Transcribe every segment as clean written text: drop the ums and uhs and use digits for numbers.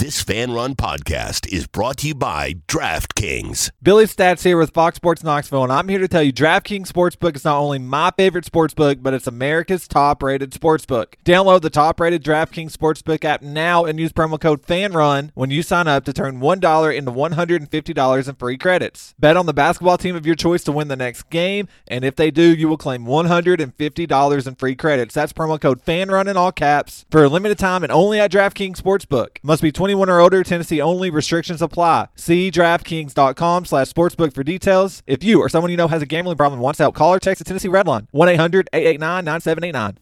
This Fan Run podcast is brought to you by DraftKings. Billy Stats here with Fox Sports Knoxville, and I'm here to tell you DraftKings Sportsbook is not only my favorite sportsbook, but it's America's top-rated sportsbook. Download the top-rated DraftKings Sportsbook app now and use promo code FANRUN when you sign up to turn $1 into $150 in free credits. Bet on the basketball team of your choice to win the next game, and if they do, you will claim $150 in free credits. That's promo code FANRUN in all caps for a limited time and only at DraftKings Sportsbook. Must be 21 or older. Tennessee only. Restrictions apply. See DraftKings.com/sportsbook for details. If you or someone you know has a gambling problem and wants help, call or text the Tennessee Red Line 1-800-889-9789.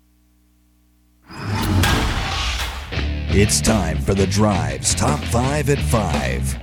It's time for The Drive's Top 5 at 5.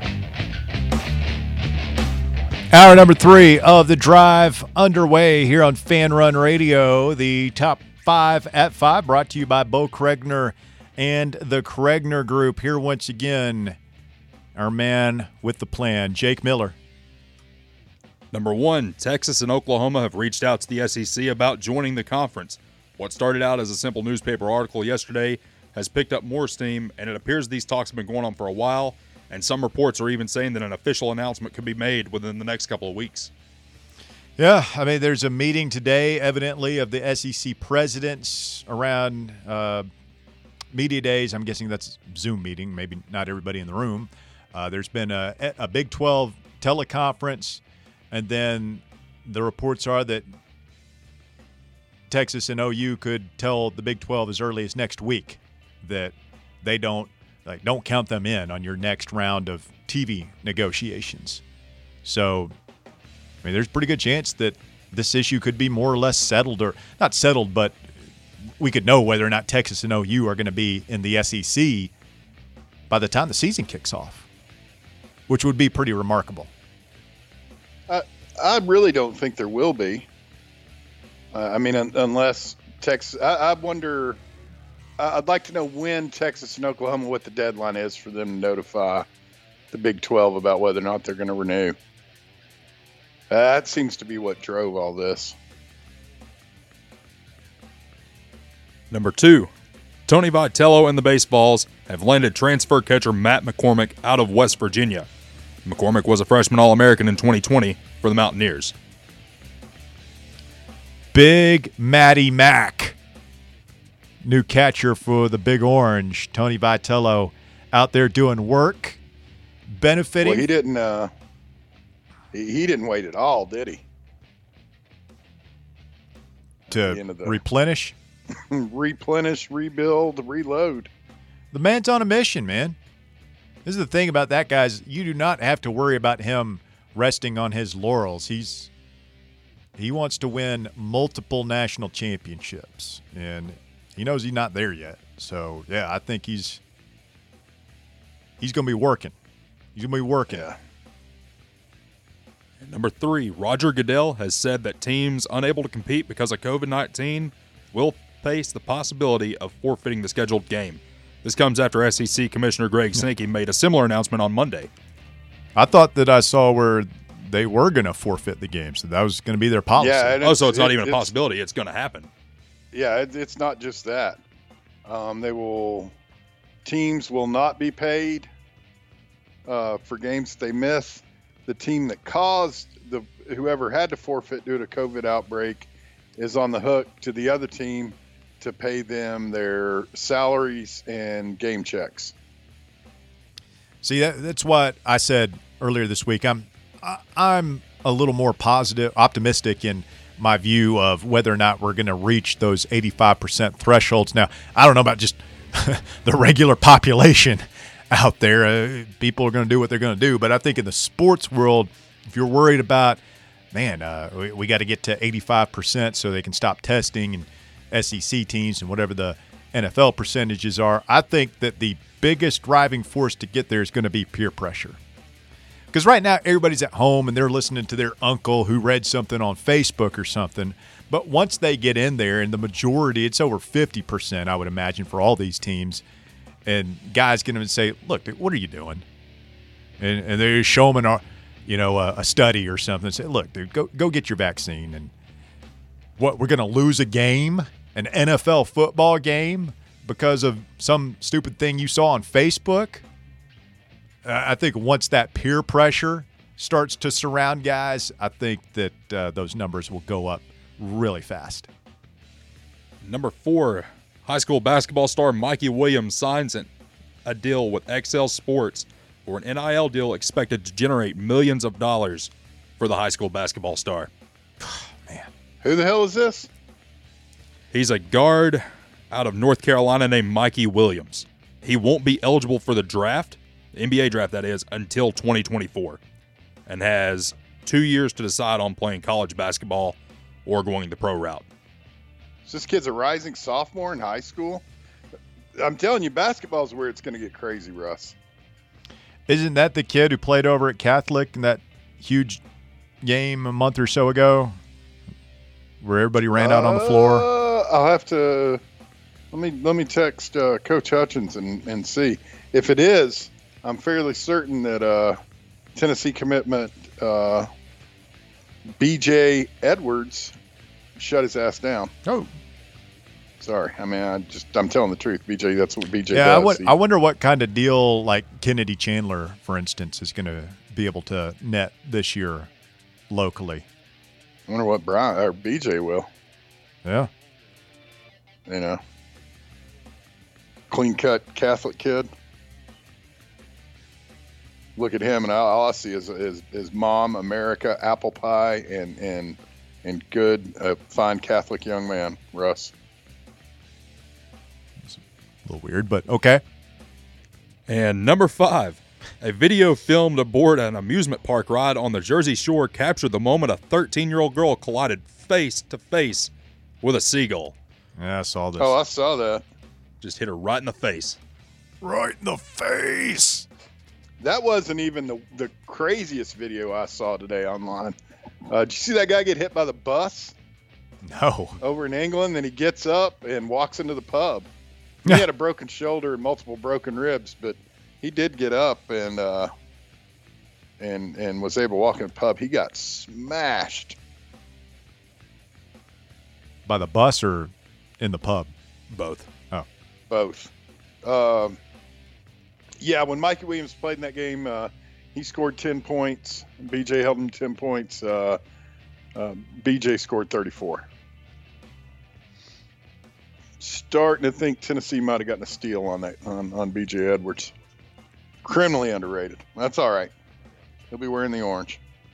Hour number 3 of The Drive underway here on Fan Run Radio. The Top 5 at 5 brought to you by Bo Kregner and the Kregner Group. Here once again, our man with the plan, Jake Miller. Number 1, Texas and Oklahoma have reached out to the SEC about joining the conference. What started out as a simple newspaper article yesterday has picked up more steam, and it appears these talks have been going on for a while, and some reports are even saying that an official announcement could be made within the next couple of weeks. Yeah, I mean, there's a meeting today, evidently, of the SEC presidents around media days. I'm guessing that's a Zoom meeting, maybe not everybody in the room. There's been a Big 12 teleconference, and then the reports are that Texas and OU could tell the Big 12 as early as next week that they don't count them in on your next round of TV negotiations. So, I mean, there's a pretty good chance that this issue could be more or less settled, or not settled, but we could know whether or not Texas and OU are going to be in the SEC by the time the season kicks off, which would be pretty remarkable. I really don't think there will be. I mean, unless Texas – I wonder – I'd like to know when Texas and Oklahoma, what the deadline is for them to notify the Big 12 about whether or not they're going to renew. That seems to be what drove all this. Number 2, Tony Vitello and the Baseballs have landed transfer catcher Matt McCormick out of West Virginia. McCormick was a freshman All-American in 2020 for the Mountaineers. Big Matty Mac, new catcher for the Big Orange. Tony Vitello out there doing work, benefiting. Well, he didn't wait at all, did he? To replenish? Replenish, rebuild, reload. The man's on a mission, man. This is the thing about that, guys. You do not have to worry about him resting on his laurels. He wants to win multiple national championships, and he knows he's not there yet. So, yeah, I think he's going to be working. He's going to be working. Yeah. Number 3, Roger Goodell has said that teams unable to compete because of COVID-19 will face the possibility of forfeiting the scheduled game. This comes after SEC Commissioner Greg Sankey made a similar announcement on Monday. I thought that I saw where they were going to forfeit the game, so that was going to be their policy. Yeah, so it's not even a possibility. It's going to happen. Yeah, it's not just that. Teams will not be paid for games that they miss. The team that caused whoever had to forfeit due to COVID outbreak is on the hook to the other team to pay them their salaries and game checks. See, that's what I said earlier this week. I'm a little more optimistic in my view of whether or not we're going to reach those 85% thresholds. Now, I don't know about just the regular population out there. People are going to do what they're going to do. But I think in the sports world, if you're worried about, we got to get to 85% so they can stop testing and SEC teams and whatever the NFL percentages are, I think that the biggest driving force to get there is going to be peer pressure. Because right now everybody's at home and they're listening to their uncle who read something on Facebook or something. But once they get in there, and the majority, it's over 50%, I would imagine, for all these teams, and guys get them and say, look, what are you doing? And they show them a study or something and say, look, dude, go get your vaccine. And what, we're going to lose a game, an NFL football game, because of some stupid thing you saw on Facebook? I think once that peer pressure starts to surround guys, I think that those numbers will go up really fast. Number 4, high school basketball star Mikey Williams signs a deal with XL Sports for an NIL deal expected to generate millions of dollars for the high school basketball star. Man. Who the hell is this? He's a guard out of North Carolina named Mikey Williams. He won't be eligible for the draft, the NBA draft that is, until 2024, and has 2 years to decide on playing college basketball or going the pro route. So this kid's a rising sophomore in high school. I'm telling you, basketball is where it's going to get crazy, Russ. Isn't that the kid who played over at Catholic in that huge game a month or so ago where everybody ran out on the floor? I'll have to let me text Coach Hutchins and see. If it is, I'm fairly certain that Tennessee commitment BJ Edwards shut his ass down. Oh. Sorry. I mean, I'm telling the truth. BJ, that's what BJ yeah, does. I wonder what kind of deal like Kennedy Chandler, for instance, is going to be able to net this year locally. I wonder what Brian or BJ will. Yeah. You know, clean cut Catholic kid. Look at him, and all I see is mom, America, apple pie, and good, fine Catholic young man, Russ. It's a little weird, but okay. And number 5, a video filmed aboard an amusement park ride on the Jersey Shore captured the moment a 13-year-old girl collided face to face with a seagull. Yeah, I saw this. Oh, I saw that. Just hit her right in the face. Right in the face. That wasn't even the craziest video I saw today online. Did you see that guy get hit by the bus? No. Over in England, then he gets up and walks into the pub. He had a broken shoulder and multiple broken ribs, but he did get up and was able to walk in the pub. He got smashed. By the bus or in the pub? Both. Oh. Both. Yeah, when Mikey Williams played in that game, he scored 10 points. BJ held him 10 points. BJ scored 34. Starting to think Tennessee might have gotten a steal on that on BJ Edwards. Criminally underrated. That's all right. He'll be wearing the orange.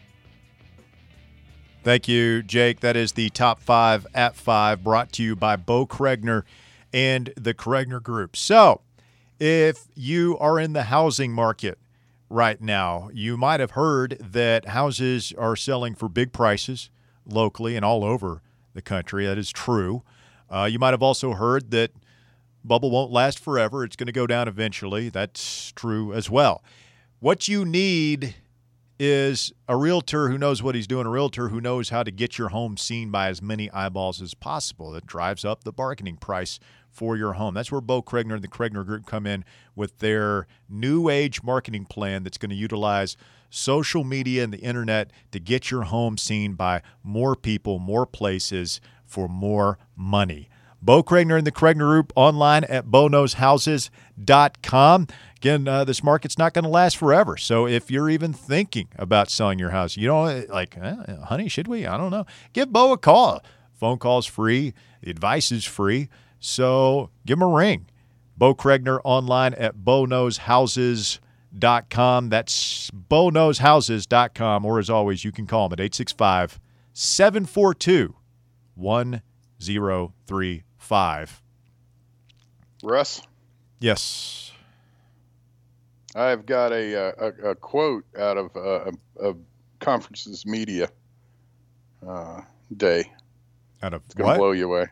Thank you, Jake. That is the Top 5 at 5 brought to you by Bo Kregner and the Kregner Group. So, if you are in the housing market right now, you might have heard that houses are selling for big prices locally and all over the country. That is true. You might have also heard that bubble won't last forever. It's going to go down eventually. That's true as well. What you need is a realtor who knows what he's doing, a realtor who knows how to get your home seen by as many eyeballs as possible. That drives up the bargaining price for your home. That's where Bo Kregner and the Kregner Group come in with their new age marketing plan that's going to utilize social media and the internet to get your home seen by more people, more places for more money. Bo Kregner and the Kregner Group online at BoKnowsHouses.com. Again, this market's not going to last forever. So if you're even thinking about selling your house, you know, like, honey, should we? I don't know. Give Bo a call. Phone call's free. The advice is free. So give him a ring. Bo Kregner online at BoKnowsHouses.com. That's BoKnowsHouses.com. Or as always, you can call him at 865-742-1035. Russ? Yes. I've got a quote out of Conference's media day. Out of It's going to what? blow you away.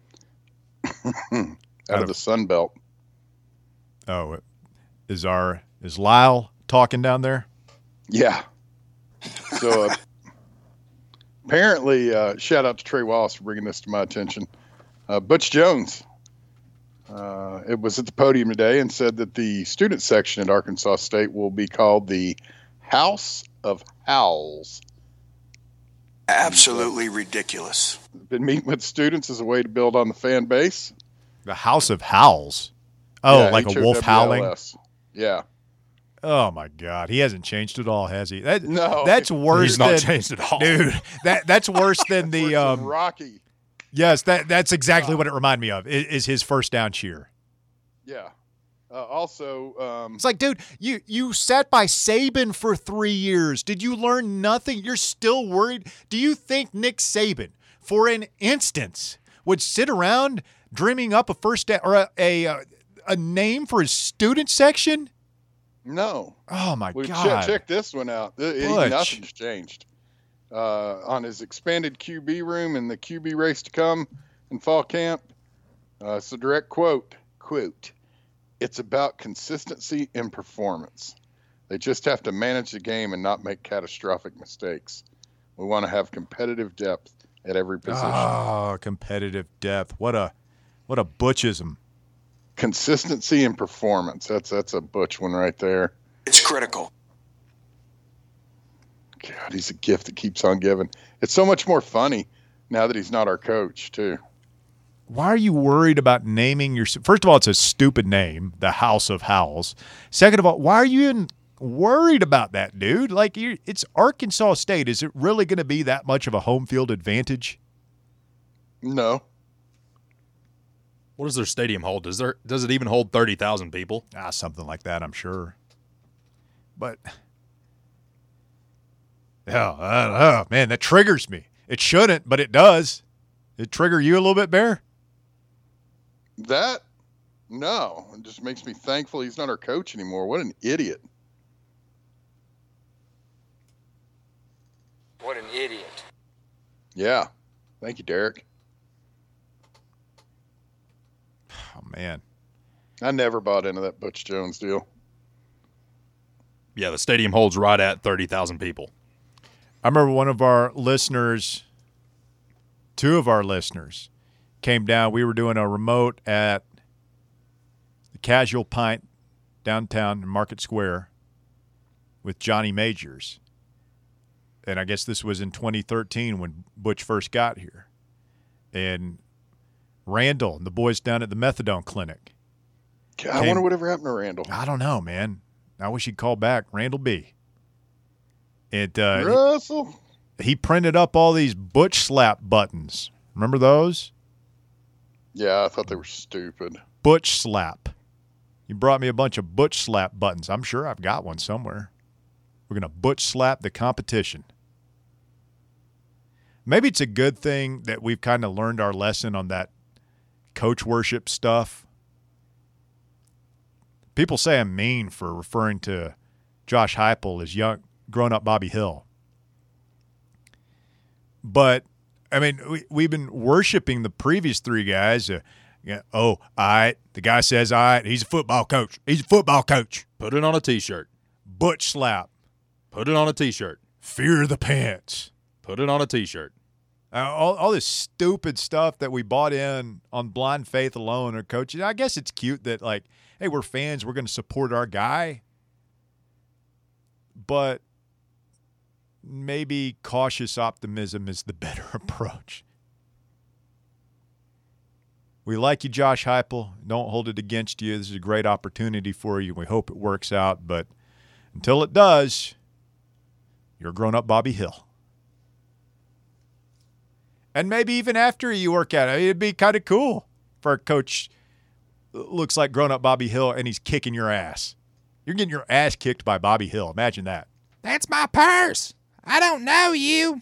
out of the Sun Belt. Oh, is Lyle talking down there? Yeah. So apparently, shout out to Trey Wallace for bringing this to my attention. Butch Jones it was at the podium today and said that the student section at Arkansas State will be called the House of Howls. Absolutely ridiculous. Been meeting with students as a way to build on the fan base. The House of Howls. Oh, Yeah, like a wolf howling? HOWLS. Yeah. Oh my God, he hasn't changed at all, has he? No. That's worse. He's not than, changed at all, dude. That's worse than the Worse than Rocky. Yes, that's exactly what it reminded me of. Is his first down cheer? Yeah. Also, It's like, dude, you sat by Saban for 3 years. Did you learn nothing? You're still worried? Do you think Nick Saban, for an instance, would sit around dreaming up a first down or a name for his student section? no. Oh my Well, God! check this one out. Butch. Nothing's changed. On his expanded QB room and the QB race to come in fall camp, it's a direct quote, "It's about consistency and performance. They just have to manage the game and not make catastrophic mistakes. We want to have competitive depth at every position." Oh, competitive depth. What a Butchism. Consistency and performance. That's a Butch one right there. It's critical. God, he's a gift that keeps on giving. It's so much more funny now that he's not our coach, too. Why are you worried about naming your? First of all, it's a stupid name, the House of Howls. Second of all, why are you even worried about that, dude? Like, it's Arkansas State. Is it really going to be that much of a home field advantage? No. What does their stadium hold? Does it even hold 30,000 people? Something like that, I'm sure. But yeah, I don't know, man, that triggers me. It shouldn't, but it does. It trigger you a little bit, Bear? No. It just makes me thankful he's not our coach anymore. What an idiot. What an idiot. Yeah. Thank you, Derek. Oh, man. I never bought into that Butch Jones deal. Yeah, the stadium holds right at 30,000 people. I remember one of our listeners, two of our listeners, came down. We were doing a remote at the Casual Pint downtown in Market Square with Johnny Majors. And I guess this was in 2013 when Butch first got here. And Randall and the boys down at the Methadone Clinic. God, I wonder whatever happened to Randall. I don't know, man. I wish he'd call back. Randall B. Russell? He printed up all these Butch slap buttons. Remember those? Yeah, I thought they were stupid. Butch slap. You brought me a bunch of Butch slap buttons. I'm sure I've got one somewhere. We're going to Butch slap the competition. Maybe it's a good thing that we've kind of learned our lesson on that coach worship stuff. People say I'm mean for referring to Josh Heupel as young, grown-up Bobby Hill. But, I mean, we've been worshiping the previous three guys. All right. The guy says, all right, he's a football coach. He's a football coach. Put it on a T-shirt. Butch slap. Put it on a T-shirt. Fear the pants. Put it on a T-shirt. All this stupid stuff that we bought in on blind faith alone or coaches. I guess it's cute that, like, hey, we're fans. We're going to support our guy. But maybe cautious optimism is the better approach. We like you, Josh Heupel. Don't hold it against you. This is a great opportunity for you. We hope it works out. But until it does, you're a grown-up Bobby Hill. And maybe even after you work out, it'd be kind of cool for a coach looks like grown-up Bobby Hill and he's kicking your ass. You're getting your ass kicked by Bobby Hill. Imagine that. That's my purse. I don't know you.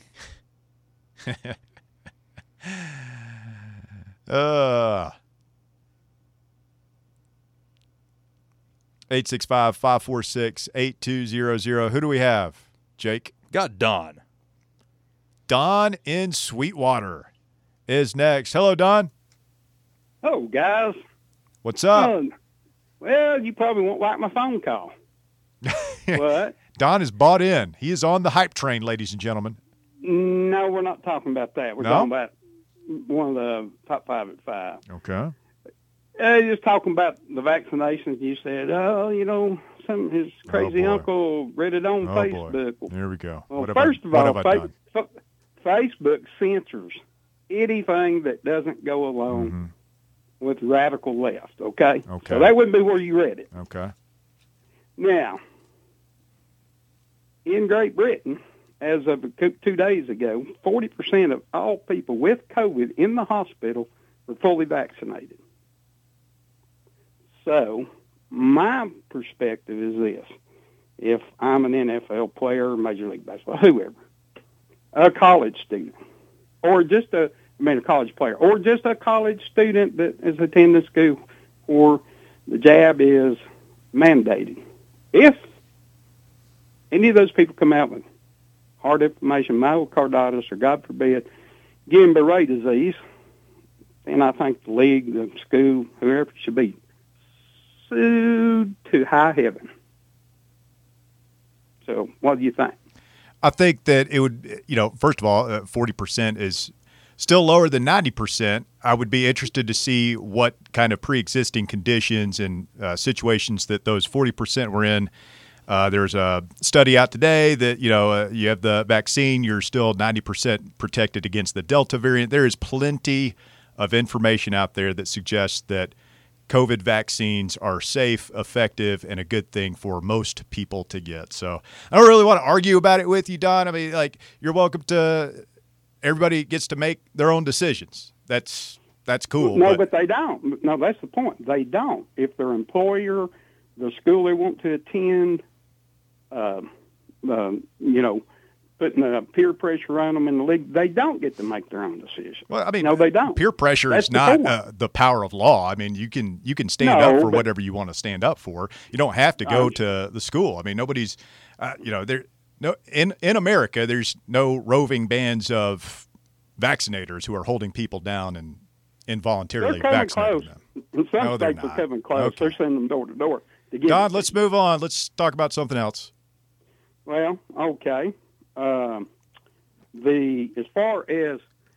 865-546-8200. Who do we have, Jake? Got Don. Don in Sweetwater is next. Hello, Don. Oh, guys. What's up? Well, you probably won't like my phone call. What? Don is bought in. He is on the hype train, ladies and gentlemen. No, we're not talking about that. We're talking about one of the top 5 at 5. Okay. Just talking about the vaccinations. You said, some of his crazy uncle read it on Facebook. Boy. There we go. Well, first of all, Facebook censors anything that doesn't go along with radical left, okay? Okay. So that wouldn't be where you read it. Okay. Now, in Great Britain, as of 2 days ago, 40% of all people with COVID in the hospital were fully vaccinated. So my perspective is this. If I'm an NFL player, Major League Baseball, whoever, a college student, or just a college player, or just a college student that is attending school where the jab is mandated, if any of those people come out with heart inflammation, myocarditis, or God forbid, Guillain-Barré disease, then I think the league, the school, whoever should be sued to high heaven. So what do you think? I think that it would, first of all, 40% is still lower than 90%. I would be interested to see what kind of pre-existing conditions and situations that those 40% were in. There's a study out today that, you have the vaccine, you're still 90% protected against the Delta variant. There is plenty of information out there that suggests that COVID vaccines are safe, effective, and a good thing for most people to get. So I don't really want to argue about it with you, Don. I mean, you're welcome to – everybody gets to make their own decisions. That's cool. No, but they don't. No, that's the point. They don't. If their employer, the school they want to attend, putting peer pressure on them in the league, they don't get to make their own decision. Well, I mean, no, they don't. Peer pressure is not the power of law. I mean, you can stand up for whatever you want to stand up for. You don't have to go to the school. I mean, nobody's, there. No, in America, there's no roving bands of vaccinators who are holding people down and involuntarily vaccinating them. In some states, they're coming close. Okay. They're sending them door to door. Don, let's move on. Let's talk about something else. Well, okay. As far as,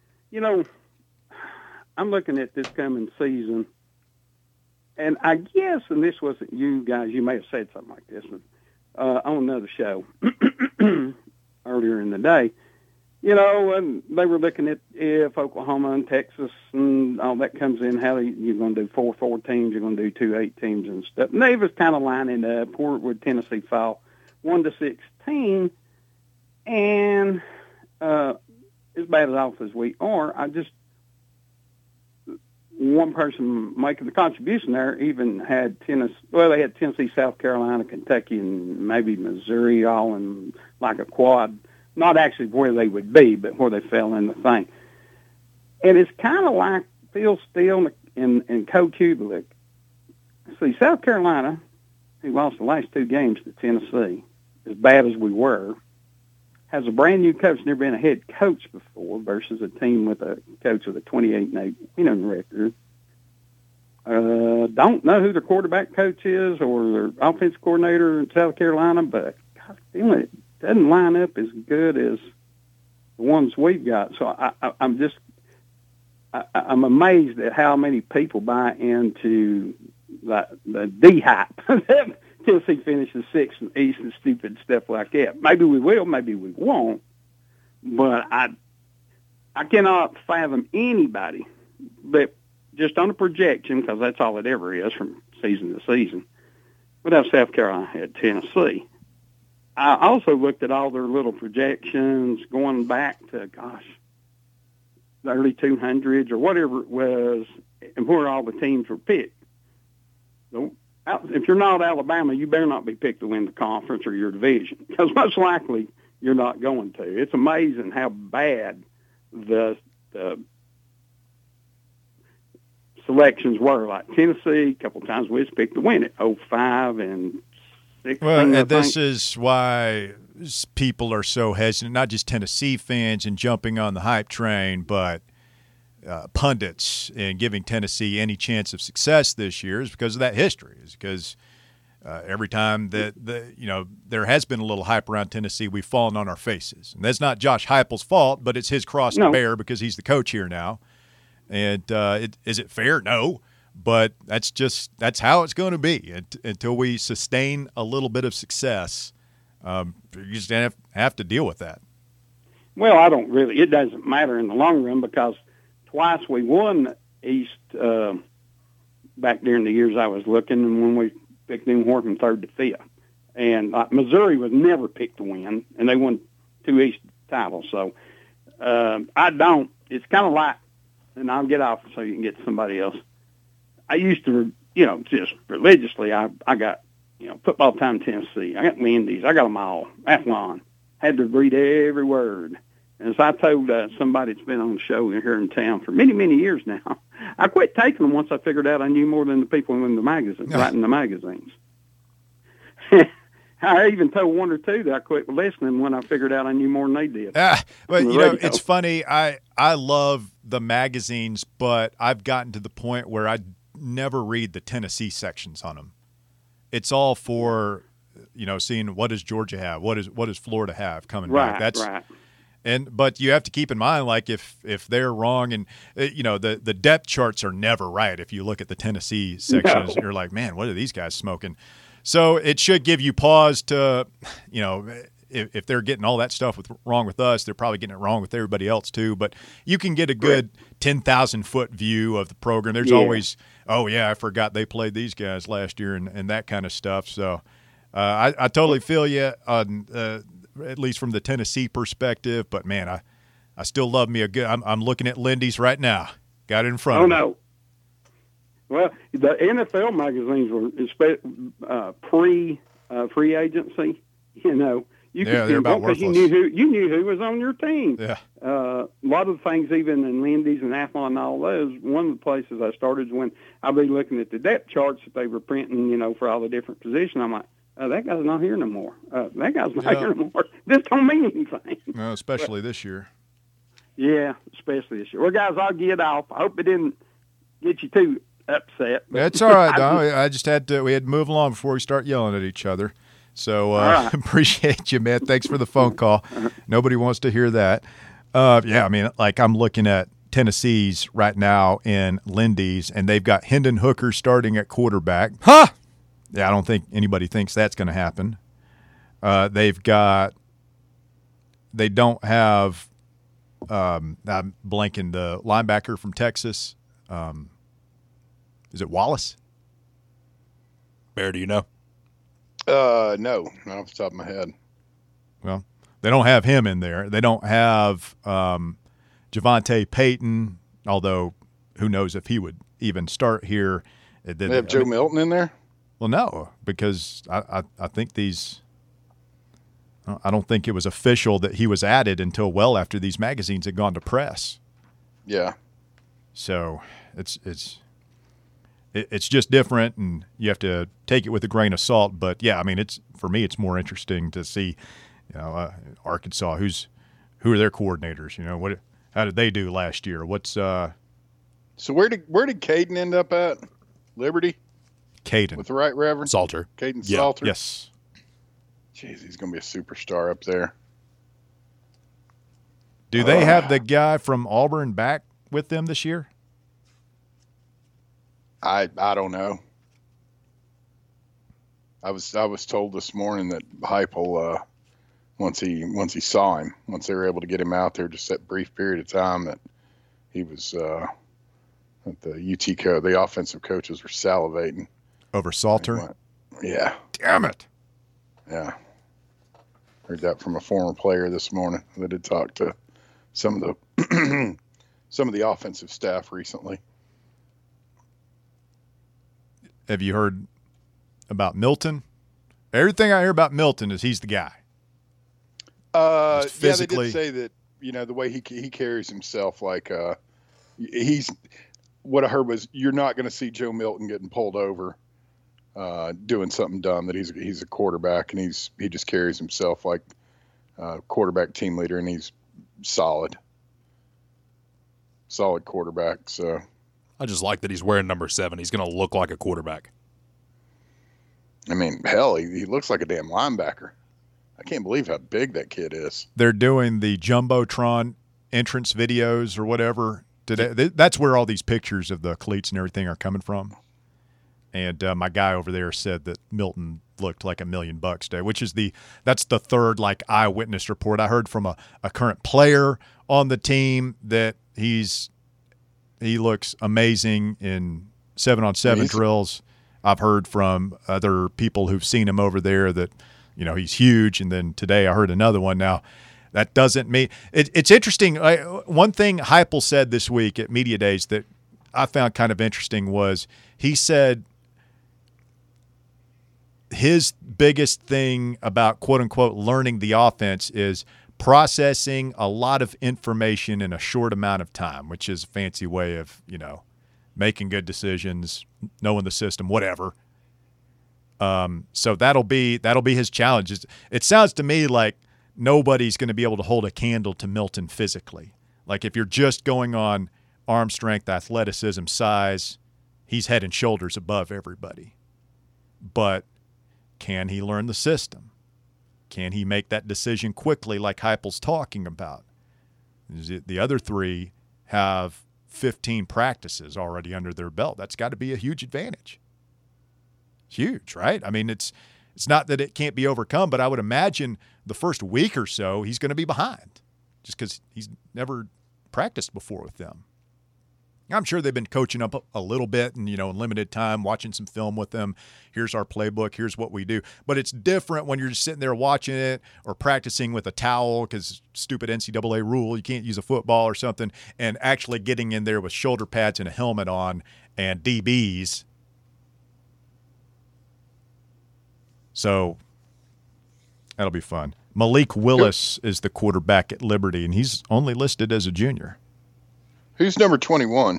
I'm looking at this coming season, and I guess, and this wasn't you guys, you may have said something like this on another show earlier in the day, and they were looking at if Oklahoma and Texas and all that comes in, how you're going to do 4 teams, you're going to do 2-8 teams and stuff. And they was kind of lining up. Where would Tennessee fall? 1-16. And as bad off as we are, one person making the contribution there even had Tennessee. Well, they had Tennessee, South Carolina, Kentucky, and maybe Missouri all in like a quad. Not actually where they would be, but where they fell in the thing. And it's kind of like Phil Steele and Coach Hubelik. See, South Carolina, who lost the last 2 games to Tennessee, as bad as we were, has a brand new coach, never been a head coach before, versus a team with a coach with a 28-8 winning record. Don't know who their quarterback coach is or their offensive coordinator in South Carolina, but God damn it doesn't line up as good as the ones we've got. So I'm amazed at how many people buy into the D-hype. Tennessee finishes 6th in the East and stupid stuff like that. Maybe we will, maybe we won't. But I cannot fathom anybody, but just on a projection, because that's all it ever is from season to season, without South Carolina had Tennessee. I also looked at all their little projections going back to, the early 200s or whatever it was, and where all the teams were picked. So, if you're not Alabama, you better not be picked to win the conference or your division, because most likely you're not going to. It's amazing how bad the selections were. Like Tennessee, a couple of times we was picked to win it, 05 and 16. Well, and this is why people are so hesitant, not just Tennessee fans and jumping on the hype train, but pundits and giving Tennessee any chance of success this year is because of that history. Is because every time that there has been a little hype around Tennessee, we've fallen on our faces, and that's not Josh Heupel's fault, but it's his cross to bear because he's the coach here now. And is it fair? No, but that's how it's going to be until we sustain a little bit of success. You just have to deal with that. Well, it doesn't matter in the long run, because twice we won the East back during the years I was looking, and when we picked them from 3rd to 5th. And Missouri was never picked to win, and they won 2 East titles. So I don't. It's kind of like, and I'll get off so you can get to somebody else. I used to, just religiously, I got, Football Time Tennessee. I got Lindy's. I got them all. Athlon. Had to read every word. And as I told somebody that's been on the show here in town for many, many years now, I quit taking them once I figured out I knew more than the people in the magazine, writing the magazines. I even told one or two that I quit listening when I figured out I knew more than they did. It's funny. I love the magazines, but I've gotten to the point where I never read the Tennessee sections on them. It's all for, seeing what does Georgia have, what does Florida have coming back. That's right. But you have to keep in mind, like if they're wrong, and the depth charts are never right. If you look at the Tennessee sections, you're like, man, what are these guys smoking? So it should give you pause to, if they're getting all that stuff wrong with us, they're probably getting it wrong with everybody else too. But you can get a good 10,000-foot view of the program. There's always, I forgot they played these guys last year and that kind of stuff. So I totally feel you on at least from the Tennessee perspective. But, man, I still love me a good – I'm looking at Lindy's right now. Got it in front of me. No. Well, the NFL magazines were pre-free agency, You they're about worthless. You knew who was on your team. Yeah. A lot of the things, even in Lindy's and Athlon and all those, one of the places I started is when I'd be looking at the depth charts that they were printing, for all the different positions. I'm like, that guy's not here no more. That guy's not here no more. This don't mean anything. No, especially this year. Yeah, especially this year. Well, guys, I'll get off. I hope it didn't get you too upset. That's all right, Don. I just had to move along before we start yelling at each other. So appreciate you, man. Thanks for the phone call. Nobody wants to hear that. I'm looking at Tennessee's right now in Lindy's, and they've got Hendon Hooker starting at quarterback. Huh? Yeah, I don't think anybody thinks that's going to happen. They don't have I'm blanking the linebacker from Texas. Is it Wallace? Bear, do you know? No, not off the top of my head. Well, they don't have him in there. They don't have Javonte Payton, although who knows if he would even start here. They have Joe Milton in there? Well, no, because I think I don't think it was official that he was added until well after these magazines had gone to press. Yeah. So it's just different, and you have to take it with a grain of salt. But yeah, for me, it's more interesting to see, Arkansas. Who are their coordinators? How did they do last year? So where did Caden end up at? Liberty. Caden with the right reverend Salter. Caden Salter. Yes. Jeez, he's going to be a superstar up there. Do they have the guy from Auburn back with them this year? I don't know. I was told this morning that Heupel, once he saw him, once they were able to get him out there, just that brief period of time, that he was that the UT the offensive coaches were salivating over Salter. Yeah. Damn it. Yeah. Heard that from a former player this morning that had talked to some of the offensive staff recently. Have you heard about Milton? Everything I hear about Milton is he's the guy. Yeah, they did say that, the way he carries himself, like he's what I heard was you're not going to see Joe Milton getting pulled over doing something dumb, that he's a quarterback, and he just carries himself like a quarterback team leader, and he's solid quarterback. So I just like that he's wearing number 7. He's going to look like a quarterback. Hell, he looks like a damn linebacker. I can't believe how big that kid is. They're doing the Jumbotron entrance videos or whatever today. That's where all these pictures of the cleats and everything are coming from. And my guy over there said that Milton looked like $1 million today, which is that's the third eyewitness report. I heard from a current player on the team that he looks amazing in 7-on-7 drills. I've heard from other people who've seen him over there that, he's huge. And then today I heard another one. Now, that doesn't mean it's interesting. One thing Heupel said this week at Media Days that I found kind of interesting was he said his biggest thing about quote unquote learning the offense is processing a lot of information in a short amount of time, which is a fancy way of, making good decisions, knowing the system, whatever. So that'll be his challenge. It sounds to me like nobody's going to be able to hold a candle to Milton physically. Like if you're just going on arm strength, athleticism, size, he's head and shoulders above everybody. But can he learn the system? Can he make that decision quickly like Heupel's talking about? The other three have 15 practices already under their belt. That's got to be a huge advantage. Huge, right? I mean, it's not that it can't be overcome, but I would imagine the first week or so he's going to be behind just because he's never practiced before with them. I'm sure they've been coaching up a little bit and, in limited time, watching some film with them. Here's our playbook. Here's what we do. But it's different when you're just sitting there watching it or practicing with a towel because stupid NCAA rule, you can't use a football or something, and actually getting in there with shoulder pads and a helmet on and DBs. So that'll be fun. Malik Willis is the quarterback at Liberty, and he's only listed as a junior. Who's number 21?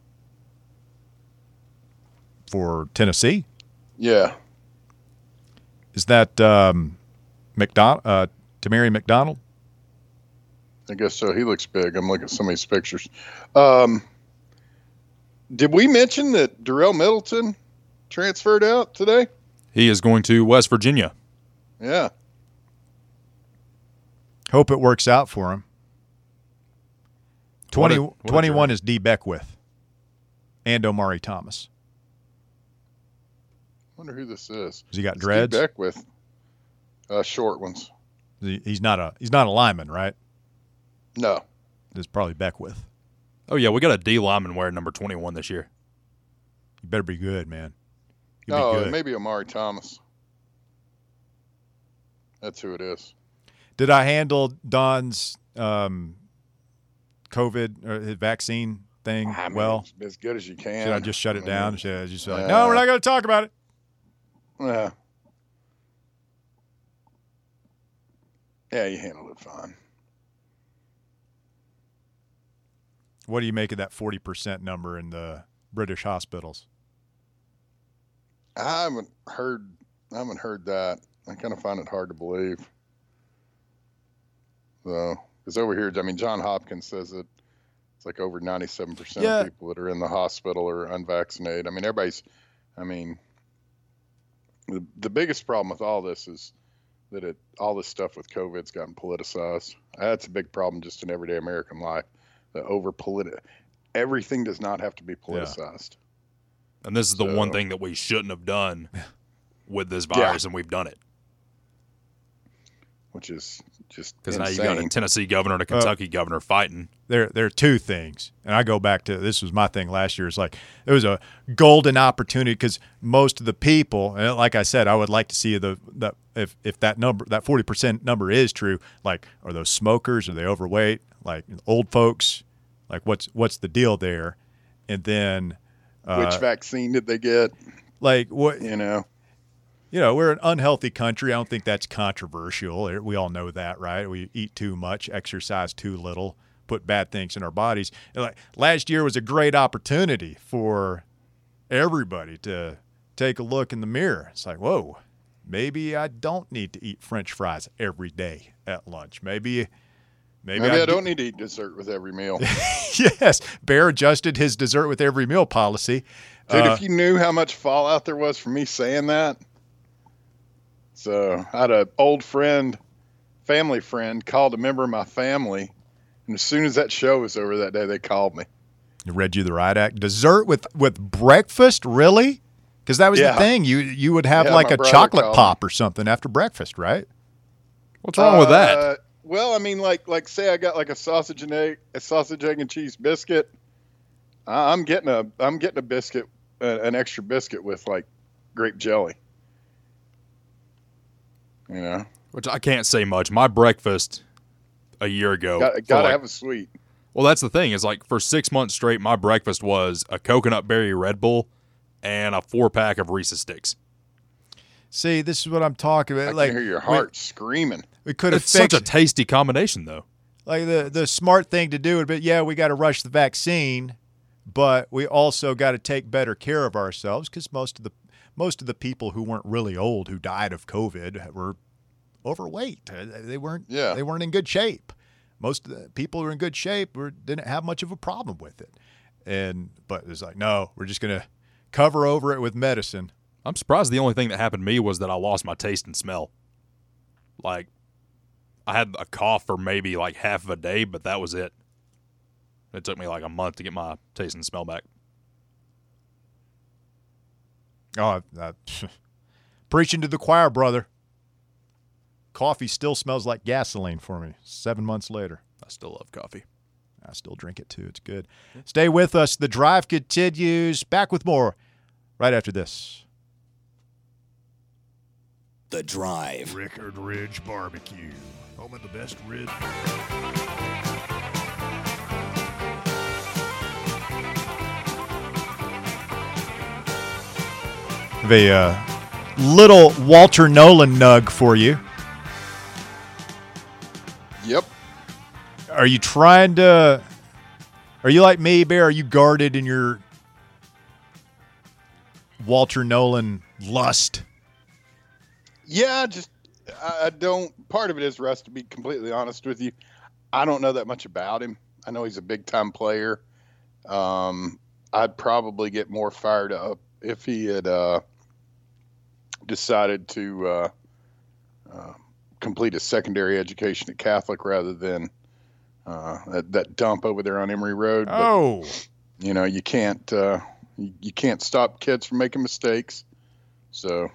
For Tennessee? Yeah. Is that Tamari McDonald? I guess so. He looks big. I'm looking at some of these pictures. Did we mention that Darrell Middleton transferred out today? He is going to West Virginia. Yeah. Hope it works out for him. 21 is D. Beckwith and Omari Thomas. Wonder who this is. Has he got dreads? D. Beckwith. Short ones. He's not a lineman, right? No. It's probably Beckwith. Oh, yeah, we got a D lineman wearing number 21 this year. You better be good, man. Maybe Omari Thomas. That's who it is. Did I handle Don's COVID or his vaccine thing well? As good as you can. Should I just shut it down? Should I just no, we're not going to talk about it? Yeah. Yeah, you handled it fine. What do you make of that 40% number in the British hospitals? I haven't heard that. I kind of find it hard to believe. So, because over here, John Hopkins says that it's like over 97% of people that are in the hospital are unvaccinated. The biggest problem with all this is that all this stuff with COVID's gotten politicized. That's a big problem just in everyday American life. Everything does not have to be politicized. Yeah. And this is the one thing that we shouldn't have done with this virus, and we've done it. Which is just because now you got a Tennessee governor and a Kentucky governor fighting. There are two things, and I go back to this was my thing last year. It's like it was a golden opportunity because most of the people, and like I said, I would like to see if that number, that 40% number is true. Like, are those smokers? Are they overweight? Like old folks? Like what's the deal there? And then which vaccine did they get? Like what? We're an unhealthy country. I don't think that's controversial. We all know that, right? We eat too much, exercise too little, put bad things in our bodies. Like last year was a great opportunity for everybody to take a look in the mirror. It's like, whoa, maybe I don't need to eat French fries every day at lunch. Maybe I don't need to eat dessert with every meal. Yes, Bear adjusted his dessert with every meal policy. Dude, if you knew how much fallout there was for me saying that. So I had an old family friend, called a member of my family, and as soon as that show was over that day, they called me. You read you the riot act. Dessert with breakfast, really? Because that was the thing. You would have like a chocolate pop or something after breakfast, right? What's wrong with that? Well, like say I got like a sausage, egg and cheese biscuit. I'm getting a biscuit, an extra biscuit with like grape jelly. You know, Which I can't say much. My breakfast a year ago. Gotta have a sweet. Well, that's the thing. Is like for 6 months straight, my breakfast was a coconut berry Red Bull and a 4-pack of Reese's Sticks. See, this is what I'm talking about. I can hear your heart screaming. We could have It's fixed such a tasty combination, though. like the smart thing to do. But yeah, we got to rush the vaccine, but we also got to take better care of ourselves because most of the people who weren't really old who died of COVID were overweight. They weren't in good shape. Most of the people who were in good shape didn't have much of a problem with it. But it's like, no, we're just going to cover over it with medicine. I'm surprised the only thing that happened to me was that I lost my taste and smell. Like, I had a cough for maybe like half of a day, but that was it. It took me like a month to get my taste and smell back. Oh, preaching to the choir, brother. Coffee still smells like gasoline for me 7 months later. I still love coffee. I still drink it, too. It's good. Stay with us. The drive continues. Back with more right after this. The Drive. Rickard Ridge Barbecue. Home of the best ribs. Have a little Walter Nolan nug for you. Yep. Are you like me, Bear? Are you guarded in your Walter Nolan lust? Yeah, I don't. Part of it is, Russ, to be completely honest with you, I don't know that much about him. I know he's a big time player. I'd probably get more fired up if he had decided to complete a secondary education at Catholic rather than that dump over there on Emory Road. Oh, but, you know, you can't stop kids from making mistakes. So,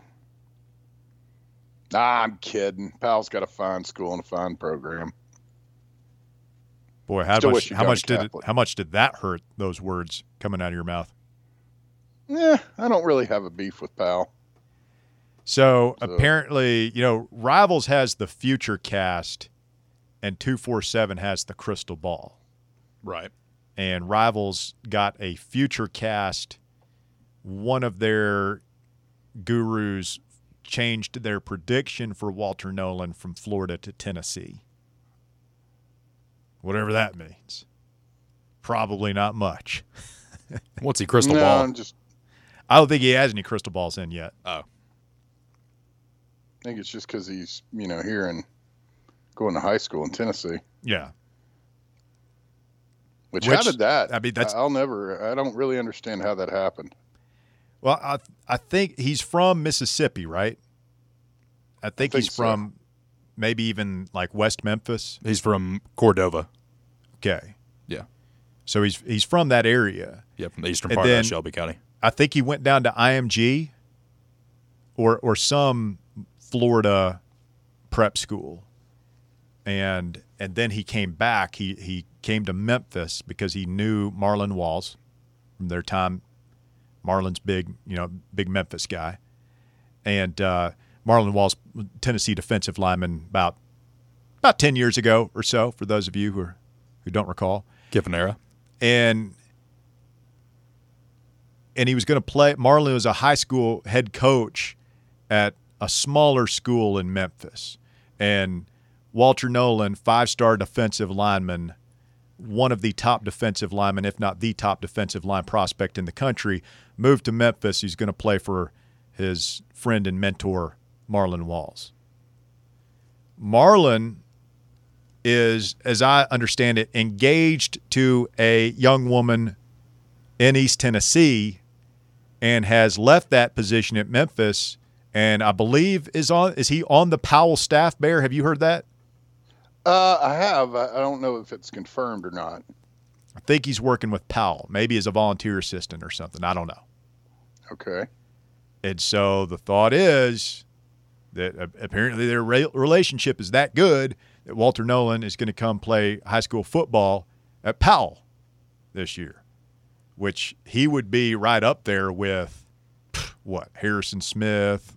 I'm kidding. Pal's got a fine school and a fine program. boy, how much did that hurt? Those words coming out of your mouth. Yeah, I don't really have a beef with Pal. So apparently, Rivals has the Future Cast, and 247 has the Crystal Ball. Right. And Rivals got a Future Cast. One of their gurus changed their prediction for Walter Nolan from Florida to Tennessee. Whatever that means. Probably not much. What's he crystal ball? I don't think he has any crystal balls in yet. Oh. I think it's just because he's, here and going to high school in Tennessee. Yeah. Which how did that? I mean, I don't really understand how that happened. Well, I think he's from Mississippi, right? I think he's from maybe even like West Memphis. He's from Cordova. Okay. Yeah. So he's from that area. Yeah, from the eastern part of Shelby County. I think he went down to IMG or some Florida prep school. And then he came back. He came to Memphis because he knew Marlon Walls from their time. Marlon's big Memphis guy. And Marlon Walls, Tennessee defensive lineman about 10 years ago or so, for those of you who don't recall. Giffen era. And he was going to play. Marlon was a high school head coach at a smaller school in Memphis. And Walter Nolan, 5-star defensive lineman, one of the top defensive linemen, if not the top defensive line prospect in the country, moved to Memphis. He's going to play for his friend and mentor, Marlon Walls. Marlon is, as I understand it, engaged to a young woman in East Tennessee and has left that position at Memphis, and I believe is he on the Powell staff, Bear? Have you heard that? I have. I don't know if it's confirmed or not. I think he's working with Powell, maybe as a volunteer assistant or something. I don't know. Okay. And so the thought is that apparently their relationship is that good that Walter Nolan is going to come play high school football at Powell this year, which he would be right up there with Harrison Smith,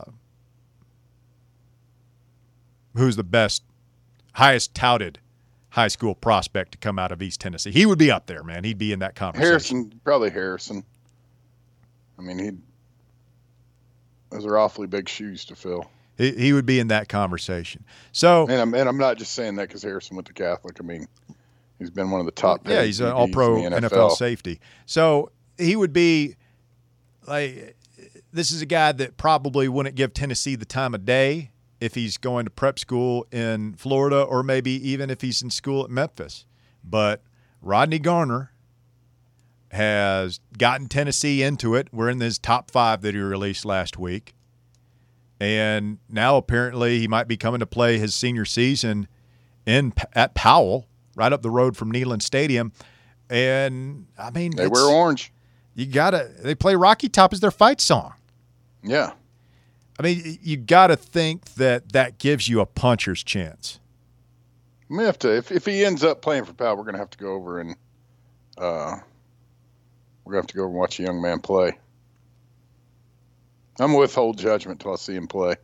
who's the best, highest touted high school prospect to come out of East Tennessee. He would be up there, man. He'd be in that conversation. Harrison. I mean, those are awfully big shoes to fill. He would be in that conversation. So, and I'm not just saying that because Harrison went to Catholic. I mean, he's been one of the top. Yeah, he's an All-Pro NFL safety. So he would be like, this is a guy that probably wouldn't give Tennessee the time of day if he's going to prep school in Florida, or maybe even if he's in school at Memphis. But Rodney Garner has gotten Tennessee into it. We're in his top 5 that he released last week. And now apparently he might be coming to play his senior season at Powell, right up the road from Neyland Stadium. And, I mean, they wear orange. They play Rocky Top as their fight song. Yeah. I mean, you got to think that gives you a puncher's chance. We have to, if he ends up playing for Powell, we're going to have to go over and watch a young man play. I'm going to withhold judgment till I see him play.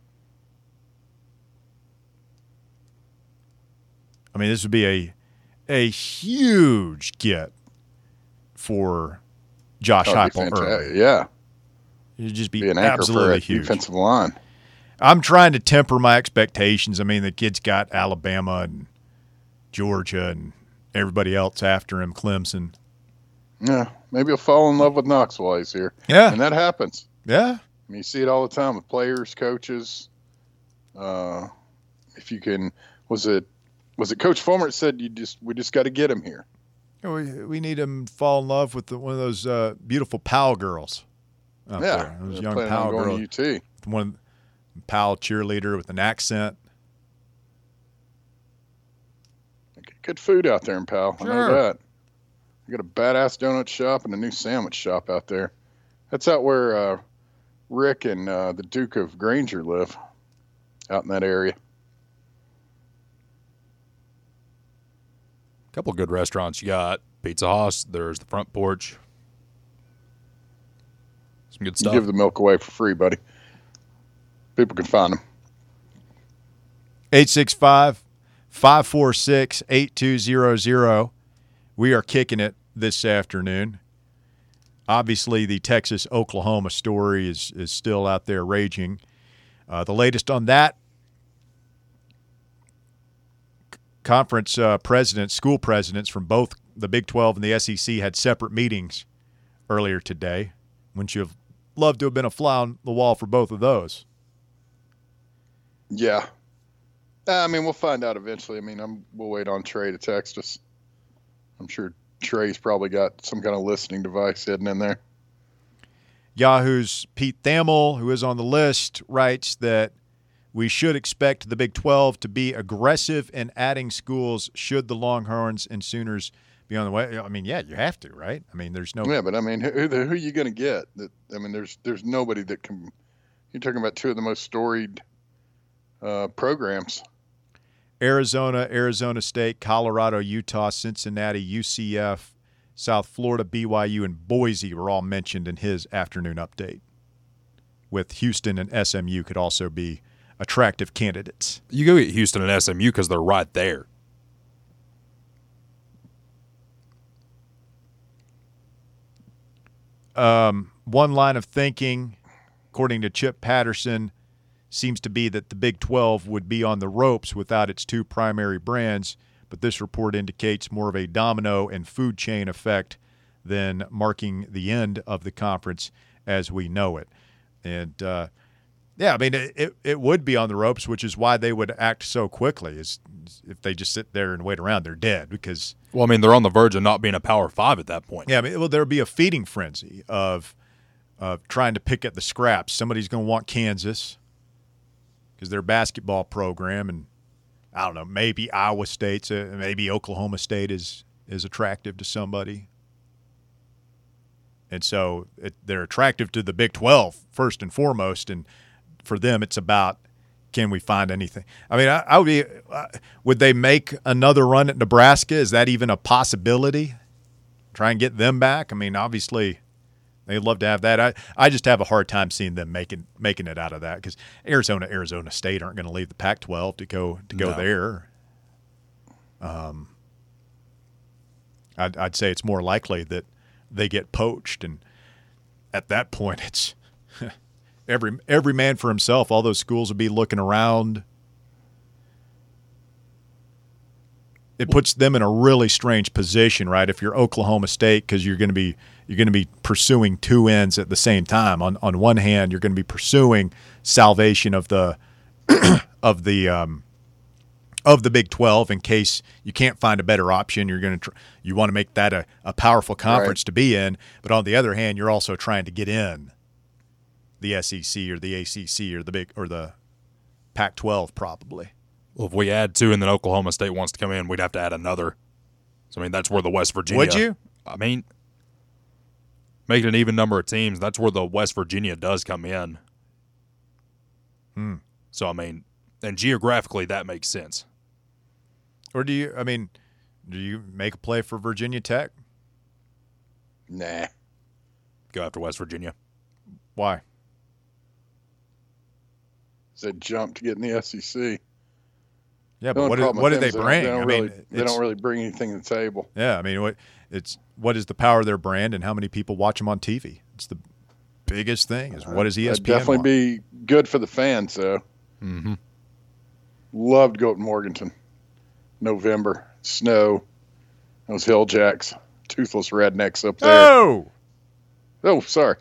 I mean, this would be a huge get for Josh Heupel early. Yeah. It'd just be an anchor absolutely for huge. Defensive line. I'm trying to temper my expectations. I mean, the kid's got Alabama and Georgia and everybody else after him, Clemson. Yeah, maybe he'll fall in love with Knox while he's here. Yeah. And that happens. Yeah. I mean, you see it all the time with players, coaches. If you can, was it Coach Fulmer that said we just got to get him here? We need him to fall in love with one of those beautiful Powell girls. There. Those young Powell girls. UT. One Powell cheerleader with an accent. Good food out there in Powell. Sure. I know that. You got a badass donut shop and a new sandwich shop out there. That's out where Rick and the Duke of Granger live, out in that area. A couple good restaurants you got. Pizza Haus, there's the Front Porch. Some good stuff. You give the milk away for free, buddy. People can find them. 865-546-8200. We are kicking it this afternoon. Obviously, the Texas-Oklahoma story is still out there raging. The latest on that, conference presidents, school presidents from both the Big 12 and the SEC had separate meetings earlier today. Wouldn't you have loved to have been a fly on the wall for both of those? Yeah. I mean, we'll find out eventually. I mean, we'll wait on Trey to text us. I'm sure Trey's probably got some kind of listening device hidden in there. Yahoo's Pete Thamel, who is on the list, writes that we should expect the Big 12 to be aggressive in adding schools should the Longhorns and Sooners be on the way. I mean, yeah, you have to, right? I mean, there's no. Yeah, but I mean, who are you going to get? I mean, there's nobody that can. You're talking about two of the most storied programs. Arizona, Arizona State, Colorado, Utah, Cincinnati, UCF, South Florida, BYU, and Boise were all mentioned in his afternoon update. With Houston and SMU could also be attractive candidates. You go get Houston and SMU because they're right there. One line of thinking, according to Chip Patterson, seems to be that the Big 12 would be on the ropes without its two primary brands, but this report indicates more of a domino and food chain effect than marking the end of the conference as we know it. And, yeah, I mean, it would be on the ropes, which is why they would act so quickly. Is if they just sit there and wait around, they're dead because – well, I mean, they're on the verge of not being a Power 5 at that point. Yeah, I mean, well, there'll be a feeding frenzy of trying to pick at the scraps. Somebody's going to want Kansas because their basketball program, and I don't know, maybe Iowa State's, maybe Oklahoma State is attractive to somebody. And so they're attractive to the Big 12 first and foremost, and for them it's about, can we find anything? I mean, I would be would they make another run at Nebraska? Is that even a possibility? Try and get them back? I mean, obviously They'd love to have that. I just have a hard time seeing them making it out of that because Arizona State aren't going to leave the Pac-12 to go there. I'd say it's more likely that they get poached, and at that point, it's every man for himself. All those schools would be looking around. It puts them in a really strange position, right? If you're Oklahoma State, because you're going to be pursuing two ends at the same time. On one hand, you're going to be pursuing salvation of the of the Big 12 in case you can't find a better option. You want to make that a powerful conference to be in, but on the other hand, you're also trying to get in the SEC or the ACC or the Pac-12 probably. Well, if we add two and then Oklahoma State wants to come in, we'd have to add another. So, I mean, that's where the West Virginia – Would you? I mean, making an even number of teams, that's where the West Virginia does come in. So, I mean, and geographically that makes sense. Or do you make a play for Virginia Tech? Nah. Go after West Virginia. Why? They jumped to get in the SEC. Yeah, but what do they bring? They don't really bring anything to the table. Yeah, I mean, what is the power of their brand and how many people watch them on TV? It's the biggest thing. Is what is ESPN? It'd definitely be good for the fans, though. Mm-hmm. Loved going to Morganton. November, snow, those hill jacks, toothless rednecks up there. Oh, sorry.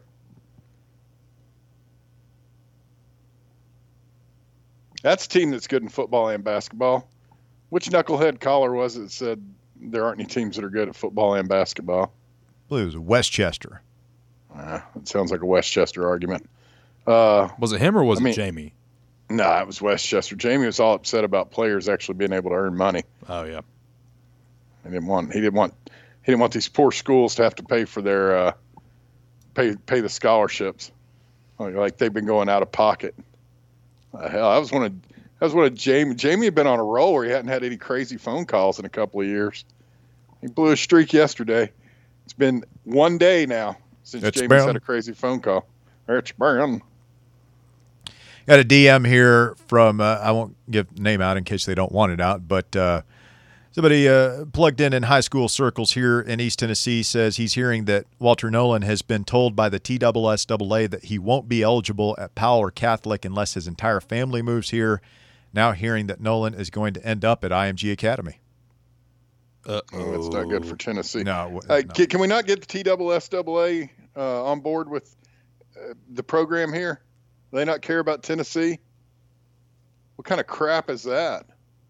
That's a team that's good in football and basketball. Which knucklehead caller was it that said there aren't any teams that are good at football and basketball? I believe it was Westchester. It sounds like a Westchester argument. Was it him or was it Jamie? No, it was Westchester. Jamie was all upset about players actually being able to earn money. Oh yeah. He didn't want these poor schools to have to pay for their pay the scholarships. Like they've been going out of pocket. Hell, that was one of Jamie. Jamie had been on a roll where he hadn't had any crazy phone calls in a couple of years. He blew a streak yesterday. It's been one day now since Jamie's had a crazy phone call. It's been. Got a DM here from I won't give the name out in case they don't want it out, but somebody plugged in high school circles here in East Tennessee says he's hearing that Walter Nolan has been told by the TSSAA that he won't be eligible at Powell or Catholic unless his entire family moves here. Now hearing that Nolan is going to end up at IMG Academy. That's not good for Tennessee. No. Can we not get the TSSAA on board with the program here? Do they not care about Tennessee? What kind of crap is that?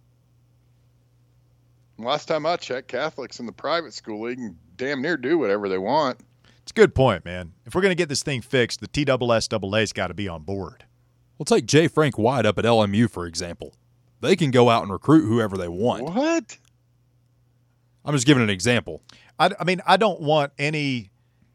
Last time I checked, Catholics in the private school league can damn near do whatever they want. It's a good point, man. If we're going to get this thing fixed, the TSSAA's got to be on board. We'll take J. Frank White up at LMU, for example. They can go out and recruit whoever they want. What? I'm just giving an example. I mean, I don't want any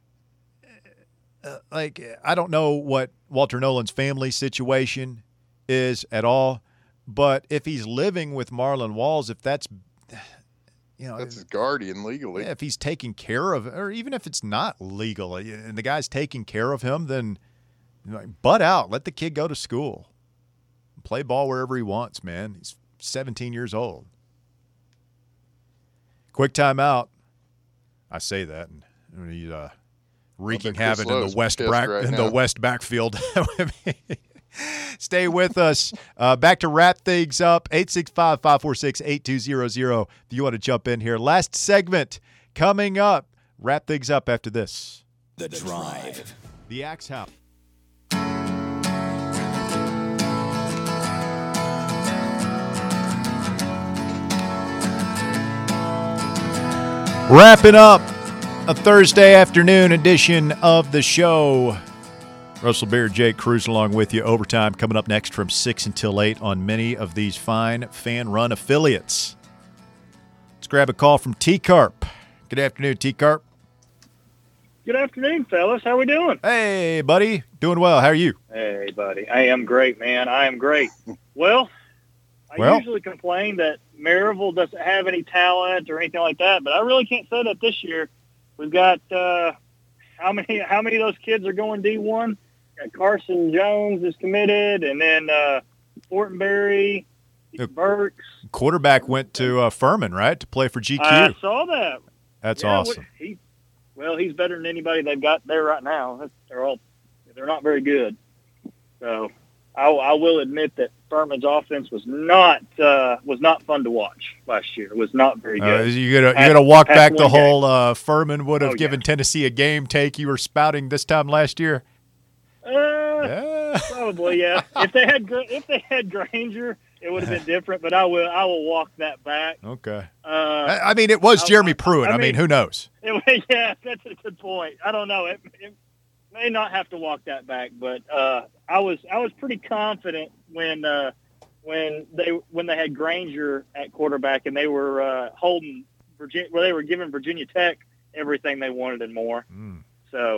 I don't know what Walter Nolan's family situation is at all, but if he's living with Marlon Walls, if that's that's his guardian legally. Yeah, if he's taking care of, or even if it's not legal, and the guy's taking care of him, then butt out. Let the kid go to school, play ball wherever he wants. Man, he's 17 years old. Quick timeout. I say that, and he's wreaking havoc in the West backfield. Stay with us. Back to wrap things up. 865-546-8200 if you want to jump in here. Last segment coming up. Wrap things up after this. The Drive. The Axe House. Wrapping up a Thursday afternoon edition of the show. Russell Beard, Jake Cruz along with you. Overtime coming up next from 6 until 8 on many of these fine fan-run affiliates. Let's grab a call from T-Carp. Good afternoon, T-Carp. Good afternoon, fellas. How we doing? Hey, buddy. Doing well. How are you? Hey, buddy. I am great, man. I am great. Well, I usually complain that Maryville doesn't have any talent or anything like that, but I really can't say that this year. We've got how many of those kids are going D1? Carson Jones is committed, and then Fortenberry, Burks. Quarterback went to Furman, right, to play for GQ. I saw that. That's awesome. He's better than anybody they've got there right now. They're not very good. So I will admit that Furman's offense was not fun to watch last year. It was not very good. You're gonna walk back the whole Furman would have given Tennessee a game take you were spouting this time last year. Probably, yeah. If they had Granger, it would have been different. But I will walk that back. Okay. I mean, it was Jeremy Pruitt. I mean, who knows? Yeah, that's a good point. I don't know. It may not have to walk that back, but I was pretty confident when they had Granger at quarterback and they were holding Virginia. Well, they were giving Virginia Tech everything they wanted and more. So,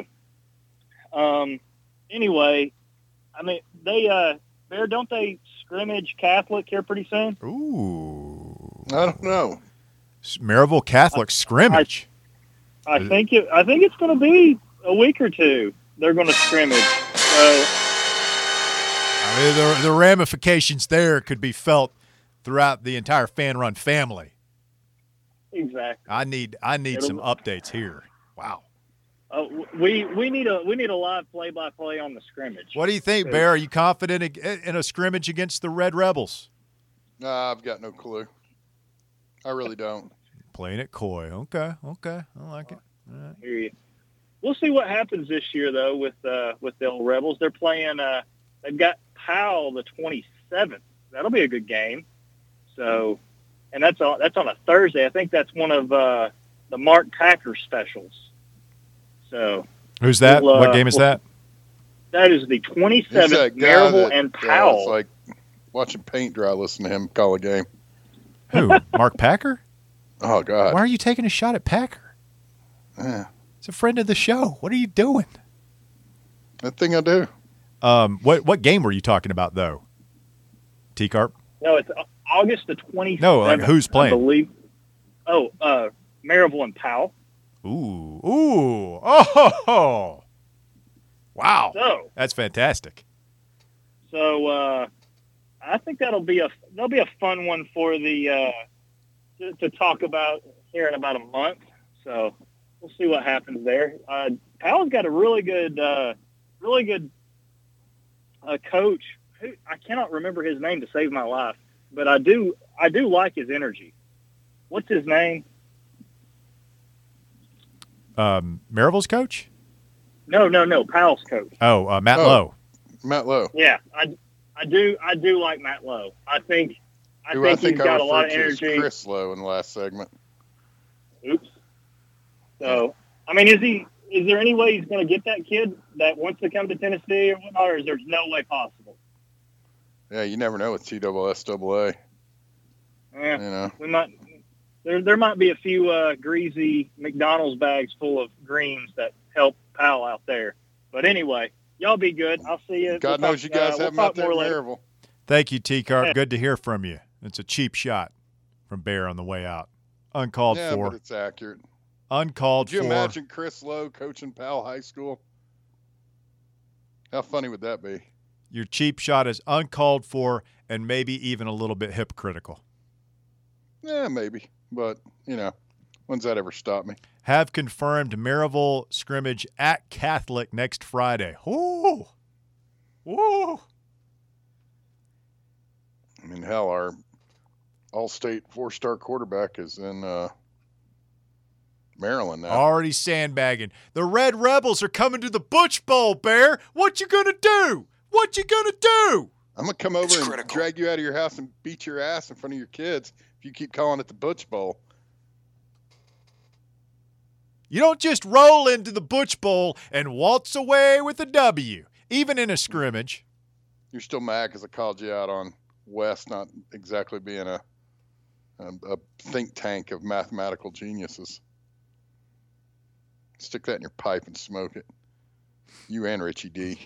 anyway, I mean don't they scrimmage Catholic here pretty soon? Ooh, I don't know. Maryville Catholic scrimmage. I think it's going to be a week or two. They're going to scrimmage. So, I mean, the ramifications there could be felt throughout the entire Fan Run family. Exactly. I need some updates here. Wow. We need a live play-by-play on the scrimmage. What do you think, Bear? Are you confident in a scrimmage against the Red Rebels? I've got no clue. I really don't. Playing it coy. Okay. I like it. All right. Hear you. We'll see what happens this year, though, with the old Rebels. They're playing. They've got Powell the 27th. That'll be a good game. So, and that's on a Thursday. I think that's one of the Mark Packer specials. So, who's that? What game is that? That is the 27th. Maryville and Powell. It's like watching paint dry. Listen to him call a game. Who? Mark Packer? Oh God! Why are you taking a shot at Packer? Yeah. It's a friend of the show. What are you doing? That thing I do. What game were you talking about, though? T-Carp? No, it's August the 27th. No, who's playing? I believe. Maryville and Powell. Ooh. Oh. Wow. So that's fantastic. So I think that'll be a fun one for the to talk about here in about a month. So we'll see what happens there. Powell's got a really good coach. I cannot remember his name to save my life, but I do like his energy. What's his name? Maryville's coach? No, Powell's coach. Oh, Matt Lowe. Matt Lowe. Yeah, I do like Matt Lowe. I think he's got a lot of energy. Chris Lowe in the last segment. Oops. So, I mean, is there any way he's going to get that kid that wants to come to Tennessee or whatnot, or is there no way possible? Yeah, you never know with TSSAA. Yeah, you know. We might. There might be a few greasy McDonald's bags full of greens that help Powell out there. But anyway, y'all be good. I'll see you. God knows you guys have him out there in Maryville. Thank you, T-Carp. Good to hear from you. It's a cheap shot from Bear on the way out. Uncalled for. Yeah, but it's accurate. Uncalled for. Could you imagine Chris Lowe coaching Powell High School? How funny would that be? Your cheap shot is uncalled for and maybe even a little bit hypocritical. Yeah, maybe. But, when's that ever stopped me? Have confirmed Maryville scrimmage at Catholic next Friday. Ooh. Woo. I mean, hell, our all-state four-star quarterback is in Maryland now. Already sandbagging. The Red Rebels are coming to the Butch Bowl, Bear. What you gonna do? I'm going to come over and drag you out of your house and beat your ass in front of your kids if you keep calling it the Butch Bowl. You don't just roll into the Butch Bowl and waltz away with a W, even in a scrimmage. You're still mad because I called you out on West not exactly being a think tank of mathematical geniuses. Stick that in your pipe and smoke it. You and Richie D.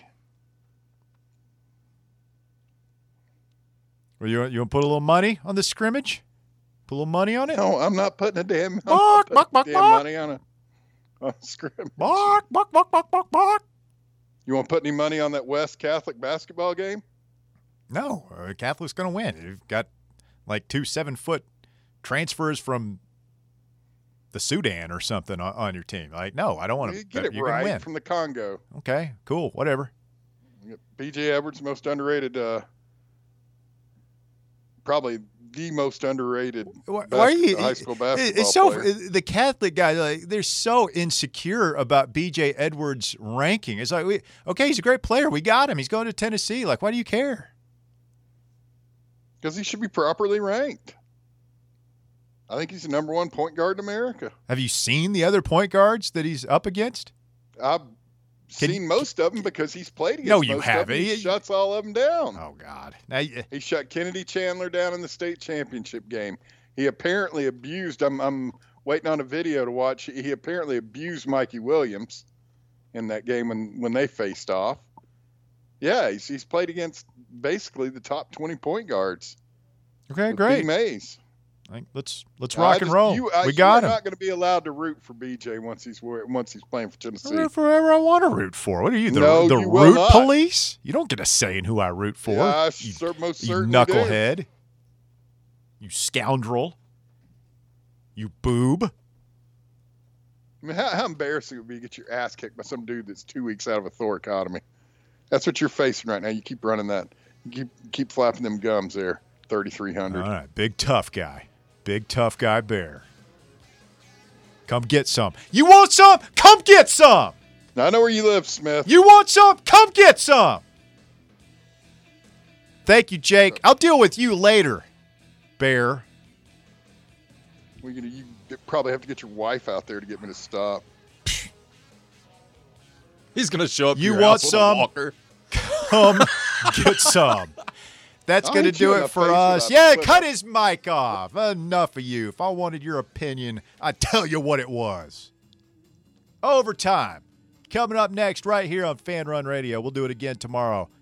Well, you want to put a little money on the scrimmage? Put a little money on it? No, I'm not putting a damn, money scrimmage. Bark, bark, bark, bark, bark, bark. You want to put any money on that West Catholic basketball game? No, Catholic's going to win. You've got like 2 7-foot transfers from the Sudan or something on your team. Like, no, I don't want to. Get it right win. From the Congo. Okay, cool, whatever. B.J. Edwards, most underrated, probably the most underrated high school basketball player. The Catholic guys, like, they're so insecure about B.J. Edwards' ranking. It's like, okay, he's a great player. We got him. He's going to Tennessee. Like, why do you care? Because he should be properly ranked. I think he's the number 1 point guard in America. Have you seen the other point guards that he's up against? I've seen most of them because he's played against No, you most haven't. Of them. He shuts all of them down. Oh, God. Now, he shut Kennedy Chandler down in the state championship game. He apparently abused – I'm waiting on a video to watch. He apparently abused Mikey Williams in that game when they faced off. Yeah, he's played against basically the top 20 point guards. Okay, great. B. Mays. Let's rock and roll. We got him. You're not going to be allowed to root for BJ once he's playing for Tennessee. Root for whoever I want to root for. What are you, the you root police? You don't get a say in who I root for. Yeah, you certainly knucklehead. Do. You scoundrel. You boob. I mean, how embarrassing it would be to get your ass kicked by some dude that's 2 weeks out of a thoracotomy. That's what you're facing right now. You keep running that. You keep flapping them gums there. 3,300. All right, big tough guy. Big tough guy Bear. Come get some. You want some? Come get some. Now, I know where you live, Smith. You want some? Come get some. Thank you, Jake. I'll deal with you later, Bear. You probably have to get your wife out there to get me to stop. He's going to show up. You want some? Walker. Come get some. That's going to do it for us. Yeah, cut his mic off. Enough of you. If I wanted your opinion, I'd tell you what it was. Overtime. Coming up next right here on Fan Run Radio. We'll do it again tomorrow.